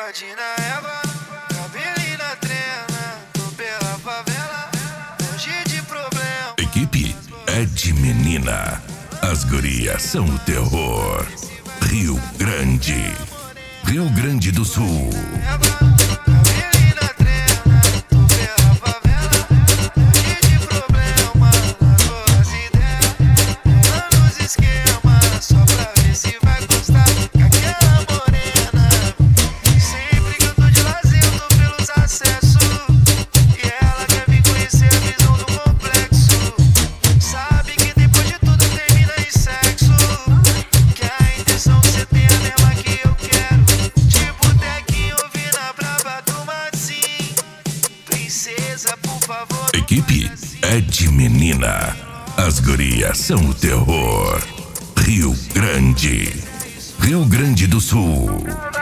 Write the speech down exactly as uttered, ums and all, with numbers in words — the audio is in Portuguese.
pode na égua, cabelo na trena, tô pela favela, longe de problema. Equipe é de menina, as gurias são o terror. Rio Grande, Rio Grande do Sul. Equipe é de menina, as gurias são o terror. Rio Grande, Rio Grande do Sul.